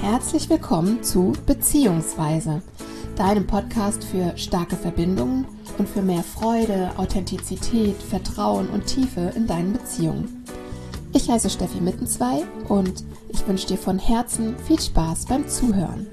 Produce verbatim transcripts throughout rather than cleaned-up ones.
Herzlich willkommen zu Beziehungsweise, deinem Podcast für starke Verbindungen und für mehr Freude, Authentizität, Vertrauen und Tiefe in deinen Beziehungen. Ich heiße Steffi Mittenzwei und ich wünsche dir von Herzen viel Spaß beim Zuhören.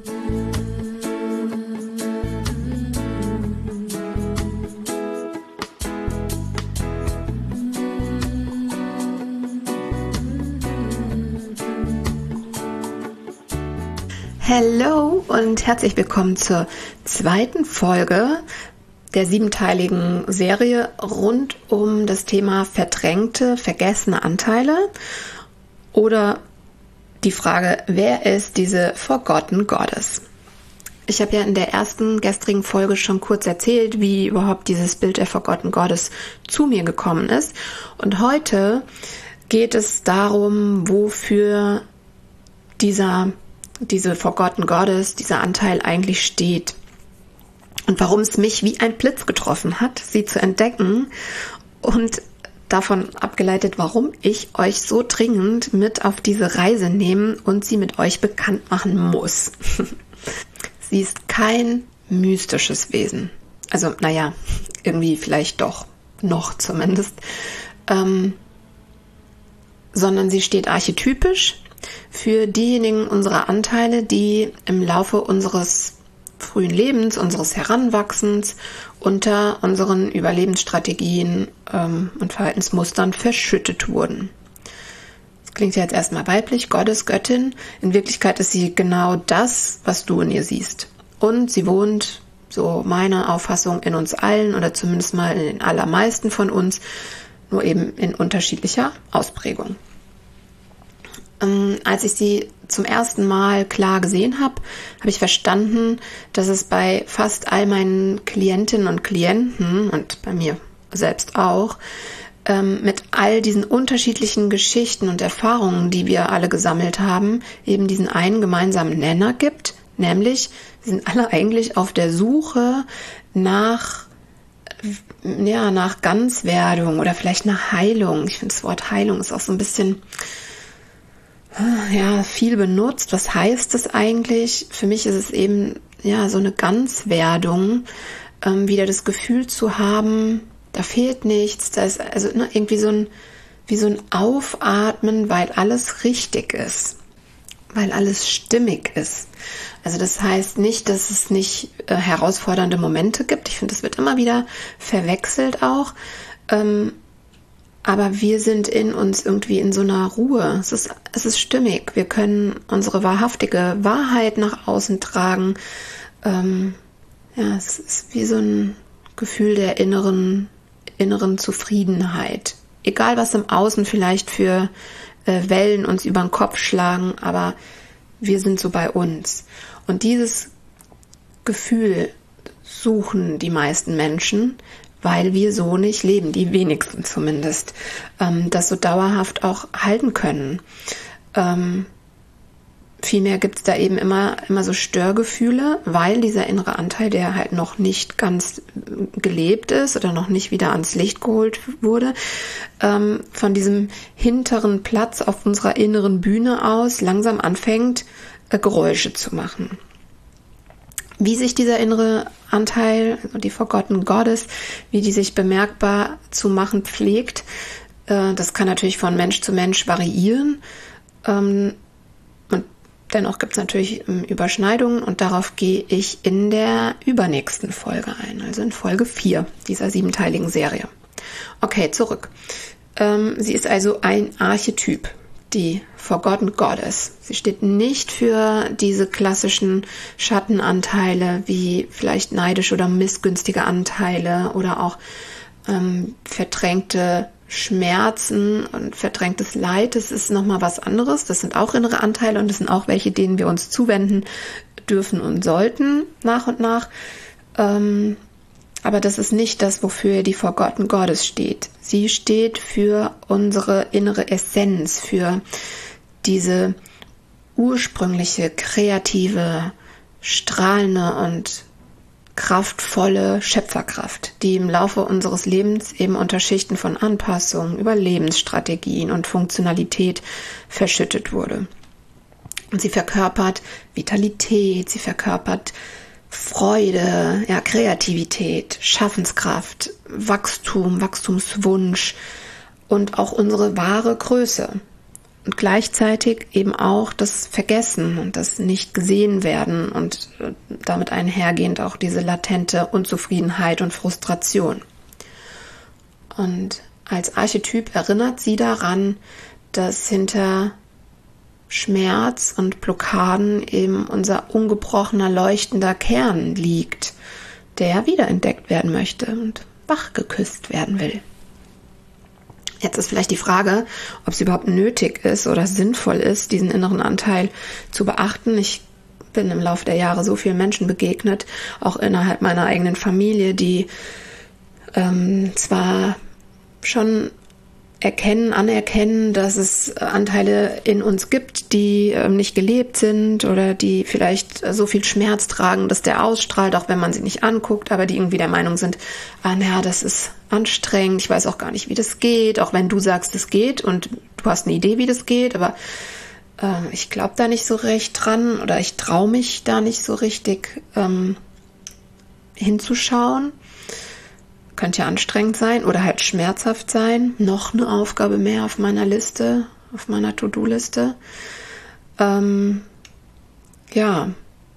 Hallo und herzlich willkommen zur zweiten Folge der siebenteiligen Serie rund um das Thema verdrängte, vergessene Anteile oder die Frage, wer ist diese Forgotten Goddess? Ich habe ja in der ersten gestrigen Folge schon kurz erzählt, wie überhaupt dieses Bild der Forgotten Goddess zu mir gekommen ist. Und heute geht es darum, wofür dieser diese Forgotten Goddess, dieser Anteil eigentlich steht und warum es mich wie ein Blitz getroffen hat, sie zu entdecken und davon abgeleitet, warum ich euch so dringend mit auf diese Reise nehmen und sie mit euch bekannt machen muss. Sie ist kein mystisches Wesen. Also, naja, irgendwie vielleicht doch, noch zumindest. Ähm, sondern sie steht archetypisch für diejenigen unserer Anteile, die im Laufe unseres frühen Lebens, unseres Heranwachsens unter unseren Überlebensstrategien ähm, und Verhaltensmustern verschüttet wurden. Das klingt ja jetzt erstmal weiblich, Gottes, Göttin. In Wirklichkeit ist sie genau das, was du in ihr siehst. Und sie wohnt, so meine Auffassung, in uns allen oder zumindest mal in den allermeisten von uns, nur eben in unterschiedlicher Ausprägung. Ähm, als ich sie zum ersten Mal klar gesehen habe, habe ich verstanden, dass es bei fast all meinen Klientinnen und Klienten und bei mir selbst auch ähm, mit all diesen unterschiedlichen Geschichten und Erfahrungen, die wir alle gesammelt haben, eben diesen einen gemeinsamen Nenner gibt, nämlich wir sind alle eigentlich auf der Suche nach ja, nach Ganzwerdung oder vielleicht nach Heilung. Ich finde, das Wort Heilung ist auch so ein bisschen ja, viel benutzt. Was heißt das eigentlich? Für mich ist es eben ja so eine Ganzwerdung, ähm, wieder das Gefühl zu haben, da fehlt nichts, da ist also ne, irgendwie so ein wie so ein Aufatmen, weil alles richtig ist, weil alles stimmig ist. Also das heißt nicht, dass es nicht äh, herausfordernde Momente gibt. Ich finde, das wird immer wieder verwechselt auch. Ähm, Aber wir sind in uns irgendwie in so einer Ruhe. Es ist, es ist stimmig. Wir können unsere wahrhaftige Wahrheit nach außen tragen. Ähm, ja, es ist wie so ein Gefühl der inneren, inneren Zufriedenheit. Egal, was im Außen vielleicht für äh, Wellen uns über den Kopf schlagen, aber wir sind so bei uns. Und dieses Gefühl suchen die meisten Menschen, weil wir so nicht leben, die wenigsten zumindest, ähm, das so dauerhaft auch halten können. Ähm, vielmehr gibt es da eben immer, immer so Störgefühle, weil dieser innere Anteil, der halt noch nicht ganz gelebt ist oder noch nicht wieder ans Licht geholt wurde, ähm, von diesem hinteren Platz auf unserer inneren Bühne aus langsam anfängt, äh, Geräusche zu machen. Wie sich dieser innere Anteil, also die Forgotten Goddess, wie die sich bemerkbar zu machen pflegt, das kann natürlich von Mensch zu Mensch variieren. Und dennoch gibt es natürlich Überschneidungen und darauf gehe ich in der übernächsten Folge ein, also in Folge vier dieser siebenteiligen Serie. Okay, zurück. Sie ist also ein Archetyp. Die Forgotten Goddess. Sie steht nicht für diese klassischen Schattenanteile wie vielleicht neidische oder missgünstige Anteile oder auch ähm, verdrängte Schmerzen und verdrängtes Leid. Das ist nochmal was anderes. Das sind auch innere Anteile und das sind auch welche, denen wir uns zuwenden dürfen und sollten nach und nach. Ähm, Aber das ist nicht das, wofür die Forgotten Goddess steht. Sie steht für unsere innere Essenz, für diese ursprüngliche, kreative, strahlende und kraftvolle Schöpferkraft, die im Laufe unseres Lebens eben unter Schichten von Anpassung, Überlebensstrategien und Funktionalität verschüttet wurde. Und sie verkörpert Vitalität, sie verkörpert Freude, ja, Kreativität, Schaffenskraft, Wachstum, Wachstumswunsch und auch unsere wahre Größe. Und gleichzeitig eben auch das Vergessen und das Nicht-Gesehen-Werden und damit einhergehend auch diese latente Unzufriedenheit und Frustration. Und als Archetyp erinnert sie daran, dass hinter Schmerz und Blockaden eben unser ungebrochener, leuchtender Kern liegt, der wiederentdeckt werden möchte und wachgeküsst werden will. Jetzt ist vielleicht die Frage, ob es überhaupt nötig ist oder sinnvoll ist, diesen inneren Anteil zu beachten. Ich bin im Laufe der Jahre so vielen Menschen begegnet, auch innerhalb meiner eigenen Familie, die ähm, zwar schon erkennen, anerkennen, dass es Anteile in uns gibt, die ähm, nicht gelebt sind oder die vielleicht so viel Schmerz tragen, dass der ausstrahlt, auch wenn man sie nicht anguckt, aber die irgendwie der Meinung sind, ah, naja, das ist anstrengend, ich weiß auch gar nicht, wie das geht, auch wenn du sagst, es geht und du hast eine Idee, wie das geht, aber äh, ich glaube da nicht so recht dran oder ich traue mich da nicht so richtig ähm, hinzuschauen. Könnte ja anstrengend sein oder halt schmerzhaft sein. Noch eine Aufgabe mehr auf meiner Liste, auf meiner To-Do-Liste. Ähm, ja.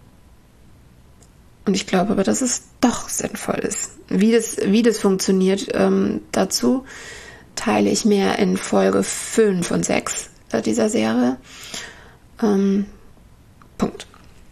Und ich glaube aber, dass es doch sinnvoll ist. Wie das, wie das funktioniert, ähm, dazu teile ich mehr in Folge fünf und sechs äh, dieser Serie. Ähm, Punkt.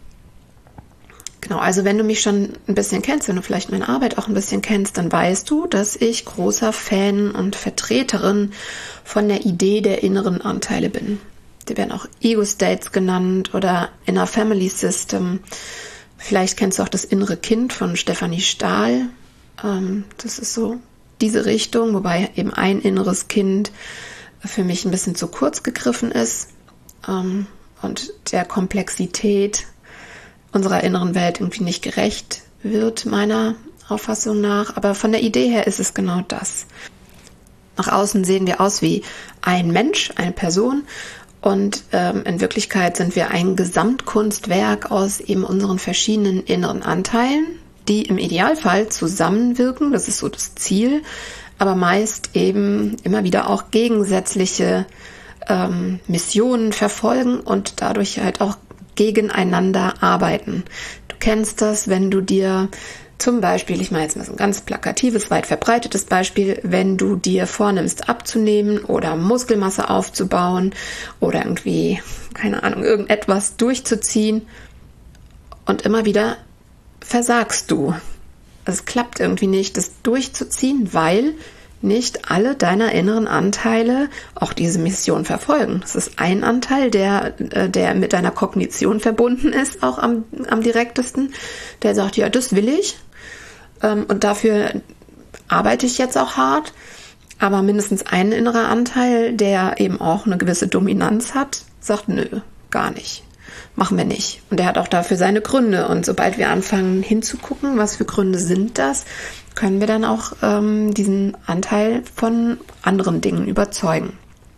Genau, also wenn du mich schon ein bisschen kennst, wenn du vielleicht meine Arbeit auch ein bisschen kennst, dann weißt du, dass ich großer Fan und Vertreterin von der Idee der inneren Anteile bin. Die werden auch Ego-States genannt oder Inner Family System. Vielleicht kennst du auch das innere Kind von Stefanie Stahl. Ähm, das ist so diese Richtung, wobei eben ein inneres Kind für mich ein bisschen zu kurz gegriffen ist ähm, und der Komplexität unserer inneren Welt irgendwie nicht gerecht wird, meiner Auffassung nach. Aber von der Idee her ist es genau das. Nach außen sehen wir aus wie ein Mensch, eine Person. Und ähm, in Wirklichkeit sind wir ein Gesamtkunstwerk aus eben unseren verschiedenen inneren Anteilen, die im Idealfall zusammenwirken. Das ist so das Ziel. Aber meist eben immer wieder auch gegensätzliche ähm, Missionen verfolgen und dadurch halt auch gegeneinander arbeiten. Du kennst das, wenn du dir zum Beispiel, ich meine jetzt mal so ein ganz plakatives, weit verbreitetes Beispiel, wenn du dir vornimmst abzunehmen oder Muskelmasse aufzubauen oder irgendwie, keine Ahnung, irgendetwas durchzuziehen und immer wieder versagst du. Es klappt irgendwie nicht, das durchzuziehen, weil nicht alle deiner inneren Anteile auch diese Mission verfolgen. Das ist ein Anteil, der, der mit deiner Kognition verbunden ist, auch am, am direktesten. Der sagt, ja, das will ich und dafür arbeite ich jetzt auch hart. Aber mindestens ein innerer Anteil, der eben auch eine gewisse Dominanz hat, sagt, nö, gar nicht. Machen wir nicht. Und der hat auch dafür seine Gründe. Und sobald wir anfangen hinzugucken, was für Gründe sind das, können wir dann auch ähm, diesen Anteil von anderen Dingen überzeugen.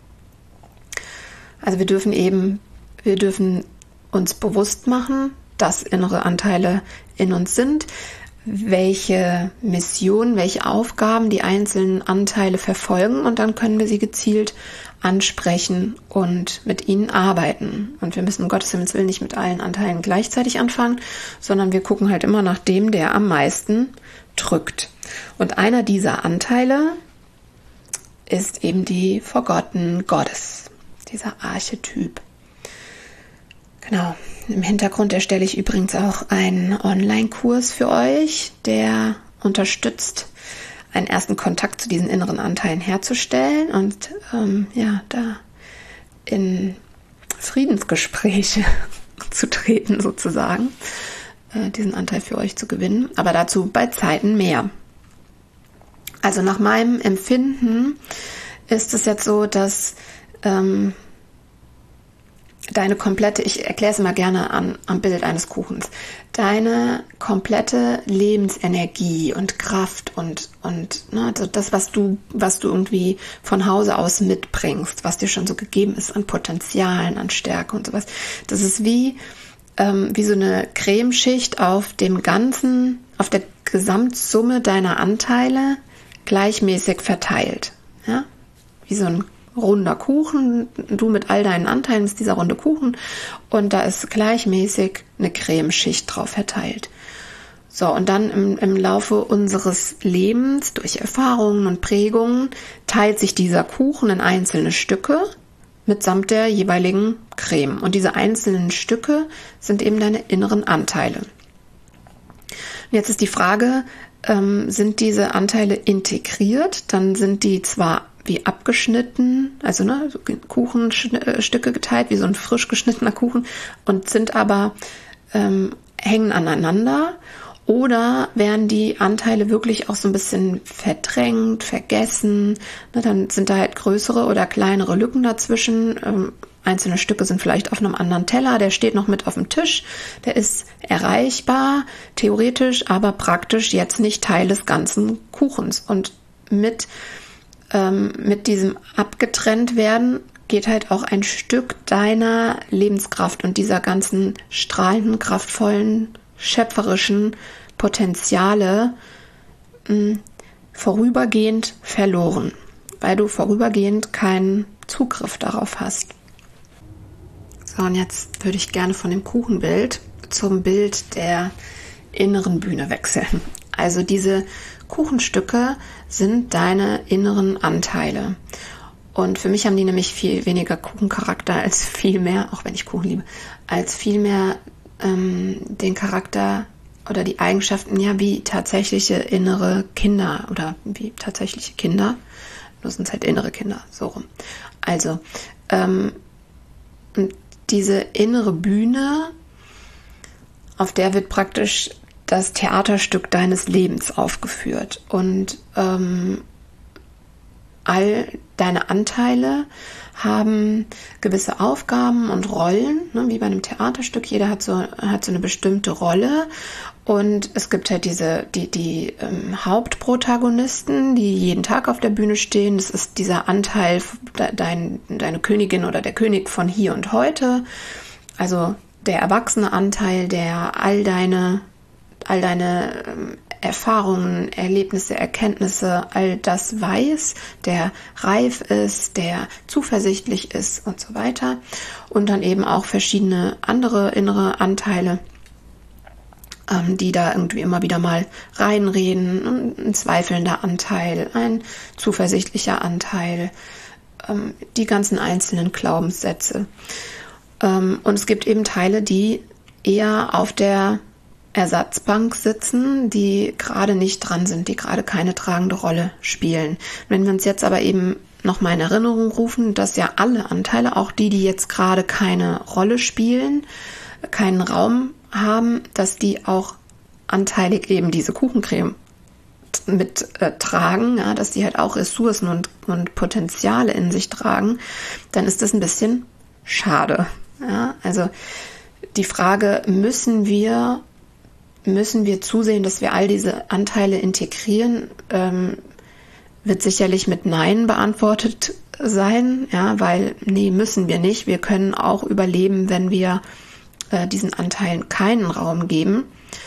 Also wir dürfen eben, wir dürfen uns bewusst machen, dass innere Anteile in uns sind, welche Mission, welche Aufgaben die einzelnen Anteile verfolgen und dann können wir sie gezielt ansprechen und mit ihnen arbeiten. Und wir müssen um Gottes Willen nicht mit allen Anteilen gleichzeitig anfangen, sondern wir gucken halt immer nach dem, der am meisten drückt. Und einer dieser Anteile ist eben die Forgotten Goddess, dieser Archetyp. Genau. Im Hintergrund erstelle ich übrigens auch einen Online-Kurs für euch, der unterstützt, einen ersten Kontakt zu diesen inneren Anteilen herzustellen und ähm, ja, da in Friedensgespräche zu treten sozusagen, äh, diesen Anteil für euch zu gewinnen, aber dazu bei Zeiten mehr. Also nach meinem Empfinden ist es jetzt so, dass ähm, deine komplette, ich erkläre es immer gerne an, am Bild eines Kuchens, deine komplette Lebensenergie und Kraft und, und ne, also das, was du, was du irgendwie von Hause aus mitbringst, was dir schon so gegeben ist an Potenzialen, an Stärke und sowas, das ist wie, ähm, wie so eine Cremeschicht auf dem ganzen, auf der Gesamtsumme deiner Anteile gleichmäßig verteilt. Ja? Wie so ein runder Kuchen, du mit all deinen Anteilen bist dieser runde Kuchen und da ist gleichmäßig eine Cremeschicht drauf verteilt. So, und dann im, im Laufe unseres Lebens, durch Erfahrungen und Prägungen, teilt sich dieser Kuchen in einzelne Stücke mitsamt der jeweiligen Creme. Und diese einzelnen Stücke sind eben deine inneren Anteile. Jetzt ist die Frage, ähm, sind diese Anteile integriert? Dann sind die zwar wie abgeschnitten, also ne, so Kuchenstücke geteilt, wie so ein frisch geschnittener Kuchen, und sind aber, ähm, hängen aneinander, oder werden die Anteile wirklich auch so ein bisschen verdrängt, vergessen, ne, dann sind da halt größere oder kleinere Lücken dazwischen, ähm, einzelne Stücke sind vielleicht auf einem anderen Teller, der steht noch mit auf dem Tisch, der ist erreichbar, theoretisch, aber praktisch jetzt nicht Teil des ganzen Kuchens. Und mit mit diesem abgetrennt werden geht halt auch ein Stück deiner Lebenskraft und dieser ganzen strahlenden, kraftvollen, schöpferischen Potenziale mh, vorübergehend verloren, weil du vorübergehend keinen Zugriff darauf hast. So, und jetzt würde ich gerne von dem Kuchenbild zum Bild der inneren Bühne wechseln. Also diese Kuchenstücke sind deine inneren Anteile. Und für mich haben die nämlich viel weniger Kuchencharakter als viel mehr, auch wenn ich Kuchen liebe, als viel mehr ähm, den Charakter oder die Eigenschaften, ja, wie tatsächliche innere Kinder oder wie tatsächliche Kinder. Nur sind es halt innere Kinder, so rum. Also, ähm, diese innere Bühne, auf der wird praktisch das Theaterstück deines Lebens aufgeführt. Und ähm, all deine Anteile haben gewisse Aufgaben und Rollen, ne, wie bei einem Theaterstück. Jeder hat so, hat so eine bestimmte Rolle. Und es gibt halt diese, die, die ähm, Hauptprotagonisten, die jeden Tag auf der Bühne stehen. Das ist dieser Anteil, dein, deine Königin oder der König von hier und heute. Also der erwachsene Anteil, der all deine all deine ähm, Erfahrungen, Erlebnisse, Erkenntnisse, all das weiß, der reif ist, der zuversichtlich ist und so weiter. Und dann eben auch verschiedene andere innere Anteile, ähm, die da irgendwie immer wieder mal reinreden. Ein zweifelnder Anteil, ein zuversichtlicher Anteil, ähm, die ganzen einzelnen Glaubenssätze. Ähm, und es gibt eben Teile, die eher auf der Ersatzbank sitzen, die gerade nicht dran sind, die gerade keine tragende Rolle spielen. Wenn wir uns jetzt aber eben nochmal in Erinnerung rufen, dass ja alle Anteile, auch die, die jetzt gerade keine Rolle spielen, keinen Raum haben, dass die auch anteilig eben diese Kuchencreme mit äh, tragen, ja, dass die halt auch Ressourcen und, und Potenziale in sich tragen, dann ist das ein bisschen schade. Ja? Also die Frage, müssen wir müssen wir zusehen, dass wir all diese Anteile integrieren, ähm, wird sicherlich mit Nein beantwortet sein, ja, weil nee, müssen wir nicht. Wir können auch überleben, wenn wir äh, diesen Anteilen keinen Raum geben.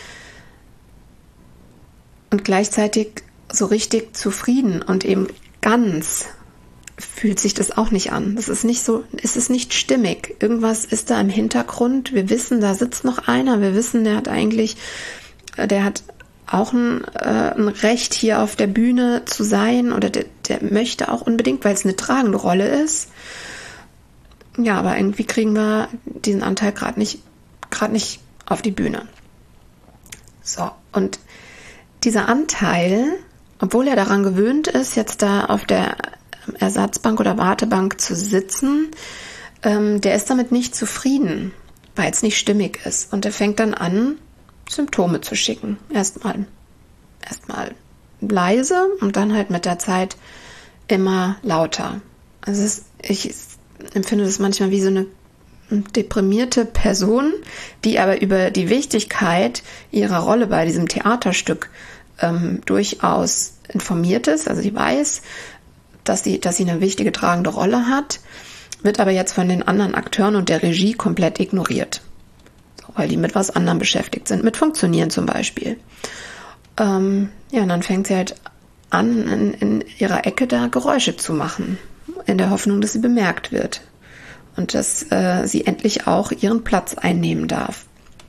Und gleichzeitig so richtig zufrieden und eben ganz fühlt sich das auch nicht an. Das ist nicht so, es ist nicht stimmig. Irgendwas ist da im Hintergrund. Wir wissen, da sitzt noch einer. Wir wissen, der hat eigentlich, der hat auch ein, äh, ein Recht, hier auf der Bühne zu sein, oder der, der möchte auch unbedingt, weil es eine tragende Rolle ist. Ja, aber irgendwie kriegen wir diesen Anteil gerade nicht, gerade nicht auf die Bühne. So, und dieser Anteil, obwohl er daran gewöhnt ist, jetzt da auf der Ersatzbank oder Wartebank zu sitzen, ähm, der ist damit nicht zufrieden, weil es nicht stimmig ist. Und er fängt dann an, Symptome zu schicken. Erstmal, erstmal leise und dann halt mit der Zeit immer lauter. Also es ist, ich empfinde das manchmal wie so eine, deprimierte Person, die aber über die Wichtigkeit ihrer Rolle bei diesem Theaterstück ähm, durchaus informiert ist, also die weiß, dass sie, dass sie eine wichtige tragende Rolle hat, wird aber jetzt von den anderen Akteuren und der Regie komplett ignoriert, so, weil die mit was anderem beschäftigt sind, mit Funktionieren zum Beispiel. Ähm, ja, und dann fängt sie halt an, in, in ihrer Ecke da Geräusche zu machen, in der Hoffnung, dass sie bemerkt wird und dass äh, sie endlich auch ihren Platz einnehmen darf.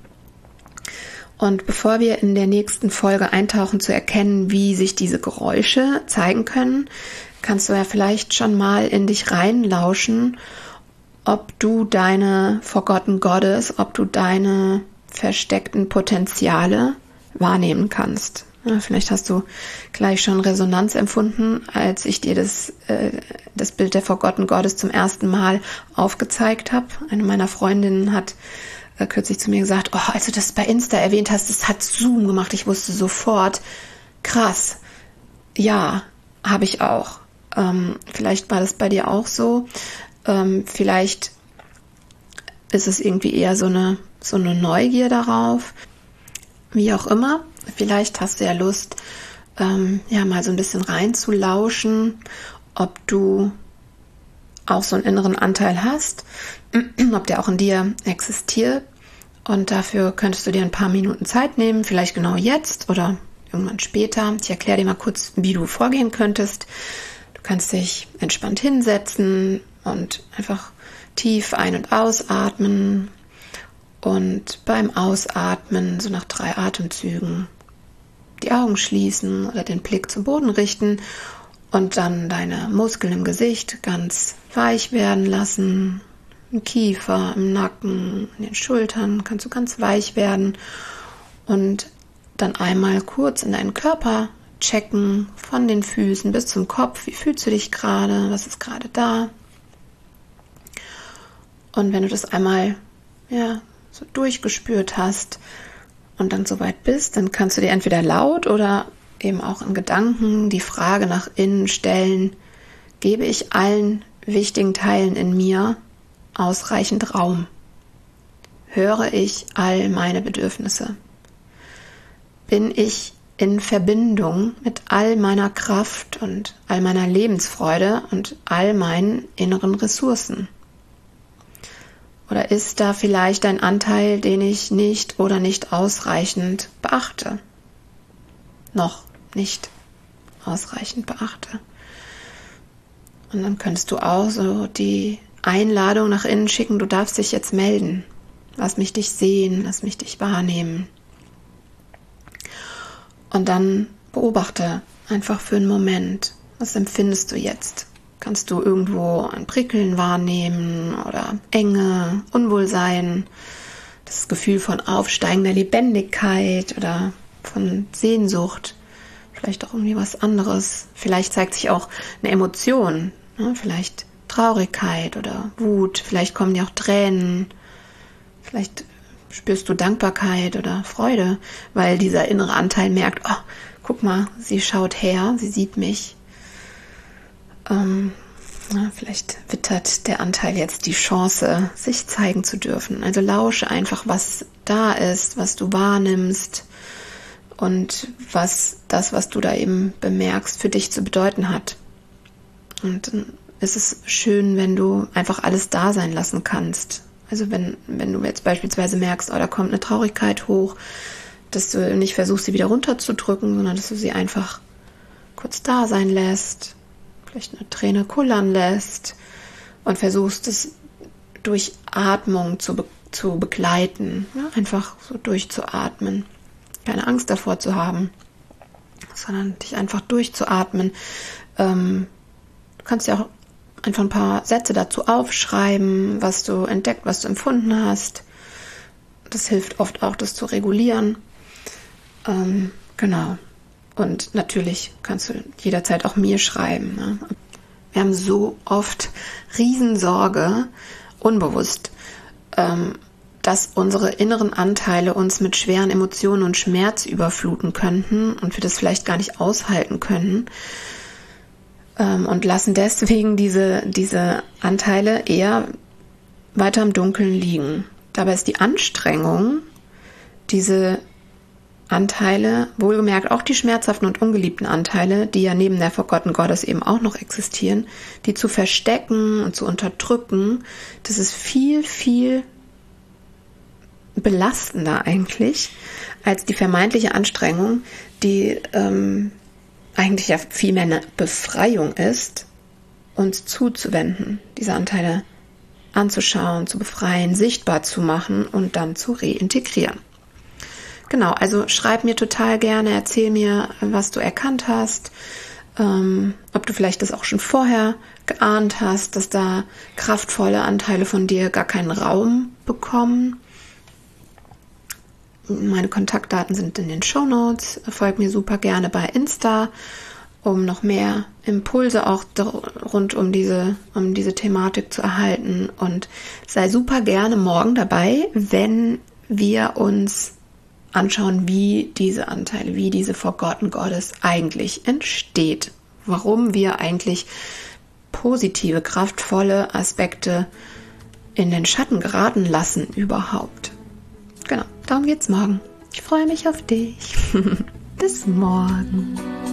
Und bevor wir in der nächsten Folge eintauchen, zu erkennen, wie sich diese Geräusche zeigen können, kannst du ja vielleicht schon mal in dich reinlauschen, ob du deine Forgotten Goddess, ob du deine versteckten Potenziale wahrnehmen kannst. Ja, vielleicht hast du gleich schon Resonanz empfunden, als ich dir das, äh, das Bild der Forgotten Goddess zum ersten Mal aufgezeigt habe. Eine meiner Freundinnen hat äh, kürzlich zu mir gesagt, oh, als du das bei Insta erwähnt hast, das hat Zoom gemacht. Ich wusste sofort, krass, ja, habe ich auch. Ähm, vielleicht war das bei dir auch so. Ähm, vielleicht ist es irgendwie eher so eine, so eine Neugier darauf. Wie auch immer, vielleicht hast du ja Lust, ähm, ja, mal so ein bisschen reinzulauschen, ob du auch so einen inneren Anteil hast, ob der auch in dir existiert. Und dafür könntest du dir ein paar Minuten Zeit nehmen, vielleicht genau jetzt oder irgendwann später. Ich erkläre dir mal kurz, wie du vorgehen könntest. Du kannst dich entspannt hinsetzen und einfach tief ein- und ausatmen. Und beim Ausatmen, so nach drei Atemzügen, die Augen schließen oder den Blick zum Boden richten und dann deine Muskeln im Gesicht ganz weich werden lassen. Im Kiefer, im Nacken, in den Schultern kannst du ganz weich werden. Und dann einmal kurz in deinen Körper checken, von den Füßen bis zum Kopf. Wie fühlst du dich gerade? Was ist gerade da? Und wenn du das einmal, ja, so durchgespürt hast und dann soweit bist, dann kannst du dir entweder laut oder eben auch in Gedanken die Frage nach innen stellen, gebe ich allen wichtigen Teilen in mir ausreichend Raum? Höre ich all meine Bedürfnisse? Bin ich in Verbindung mit all meiner Kraft und all meiner Lebensfreude und all meinen inneren Ressourcen? Oder ist da vielleicht ein Anteil, den ich nicht oder nicht ausreichend beachte? Noch nicht ausreichend beachte. Und dann könntest du auch so die Einladung nach innen schicken, du darfst dich jetzt melden. Lass mich dich sehen, lass mich dich wahrnehmen. Und dann beobachte einfach für einen Moment, was empfindest du jetzt? Kannst du irgendwo ein Prickeln wahrnehmen oder Enge, Unwohlsein, das Gefühl von aufsteigender Lebendigkeit oder von Sehnsucht, vielleicht auch irgendwie was anderes. Vielleicht zeigt sich auch eine Emotion, ne? Vielleicht Traurigkeit oder Wut, vielleicht kommen dir auch Tränen, vielleicht spürst du Dankbarkeit oder Freude, weil dieser innere Anteil merkt, oh, guck mal, sie schaut her, sie sieht mich. Ähm, na, vielleicht wittert der Anteil jetzt die Chance, sich zeigen zu dürfen. Also lausche einfach, was da ist, was du wahrnimmst und was das, was du da eben bemerkst, für dich zu bedeuten hat. Und dann ist es schön, wenn du einfach alles da sein lassen kannst. Also wenn, wenn du jetzt beispielsweise merkst, oh, da kommt eine Traurigkeit hoch, dass du nicht versuchst, sie wieder runterzudrücken, sondern dass du sie einfach kurz da sein lässt, vielleicht eine Träne kullern lässt und versuchst, es durch Atmung zu, be- zu begleiten. Ja, einfach so durchzuatmen. Keine Angst davor zu haben, sondern dich einfach durchzuatmen. Ähm, du kannst ja auch einfach ein paar Sätze dazu aufschreiben, was du entdeckt, was du empfunden hast. Das hilft oft auch, das zu regulieren. Ähm, genau. Und natürlich kannst du jederzeit auch mir schreiben. Ne? Wir haben so oft Riesensorge, unbewusst, ähm, dass unsere inneren Anteile uns mit schweren Emotionen und Schmerz überfluten könnten und wir das vielleicht gar nicht aushalten können. Ähm, und lassen deswegen diese, diese Anteile eher weiter im Dunkeln liegen. Dabei ist die Anstrengung, diese Anteile, wohlgemerkt auch die schmerzhaften und ungeliebten Anteile, die ja neben der Forgotten Goddess eben auch noch existieren, die zu verstecken und zu unterdrücken, das ist viel, viel belastender eigentlich als die vermeintliche Anstrengung, die ähm, eigentlich ja viel mehr eine Befreiung ist, uns zuzuwenden, diese Anteile anzuschauen, zu befreien, sichtbar zu machen und dann zu reintegrieren. Genau, also schreib mir total gerne, erzähl mir, was du erkannt hast, ähm, ob du vielleicht das auch schon vorher geahnt hast, dass da kraftvolle Anteile von dir gar keinen Raum bekommen. Meine Kontaktdaten sind in den Shownotes. Folg mir super gerne bei Insta, um noch mehr Impulse auch rund um diese, um diese Thematik zu erhalten. Und sei super gerne morgen dabei, wenn wir uns anschauen, wie diese Anteile, wie diese Forgotten Goddess eigentlich entsteht. Warum wir eigentlich positive, kraftvolle Aspekte in den Schatten geraten lassen überhaupt. Genau, darum geht's morgen. Ich freue mich auf dich. Bis morgen.